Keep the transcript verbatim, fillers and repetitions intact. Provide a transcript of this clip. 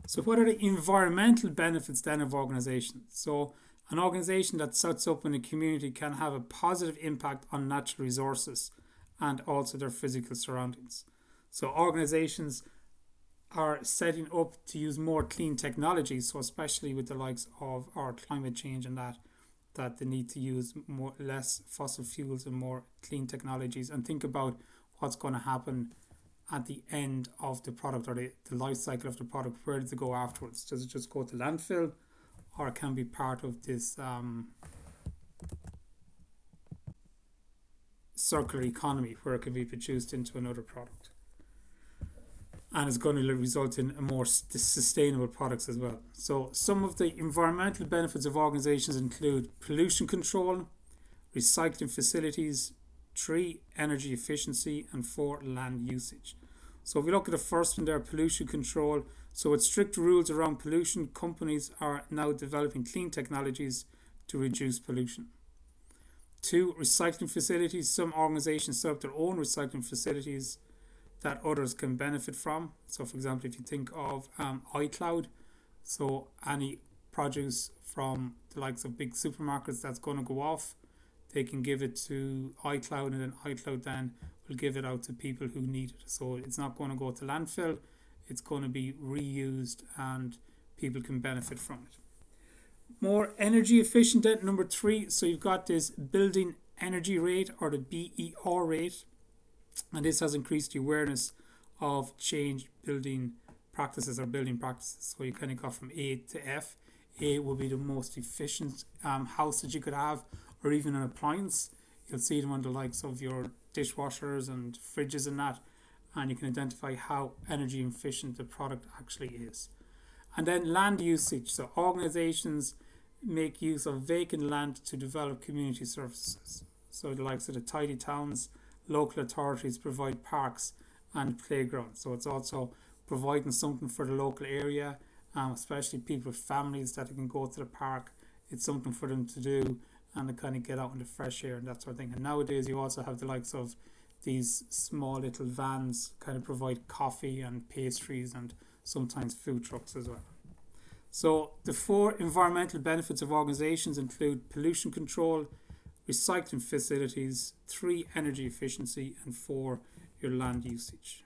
So what are the environmental benefits then of organizations? So an organization that sets up in a community can have a positive impact on natural resources and also their physical surroundings. So organizations are setting up to use more clean technologies, so especially with the likes of our climate change and that that they need to use more less fossil fuels and more clean technologies, and think about what's going to happen at the end of the product, or the, the life cycle of the product. Where does it go afterwards? Does it just go to landfill, or it can be part of this um, circular economy where it can be produced into another product, and it's going to result in more sustainable products as well. So some of the environmental benefits of organizations include pollution control, recycling facilities, three, energy efficiency, and four, land usage. So if we look at the first one there, pollution control. So with strict rules around pollution, companies are now developing clean technologies to reduce pollution. Two, recycling facilities. Some organizations set up their own recycling facilities that others can benefit from. So for example, if you think of um, iCloud, so any produce from the likes of big supermarkets that's going to go off, they can give it to iCloud, and then iCloud then will give it out to people who need it. So it's not going to go to landfill, it's going to be reused and people can benefit from it. More energy efficient at number three. So you've got this building energy rate, or the B E R rate, and this has increased the awareness of change building practices or building practices. So you kind of go from A to F. A will be the most efficient um, house that you could have, or even an appliance. You'll see them on the likes of your dishwashers and fridges and that, and you can identify how energy efficient the product actually is. And then land usage. So organizations make use of vacant land to develop community services. So the likes of the tidy towns, local authorities provide parks and playgrounds. So it's also providing something for the local area, um, especially people with families that can go to the park. It's something for them to do, and to kind of get out in the fresh air and that sort of thing. And nowadays you also have the likes of these small little vans kind of provide coffee and pastries and sometimes food trucks as well. So the four environmental benefits of organizations include pollution control, recycling facilities, three, energy efficiency, and four, your land usage.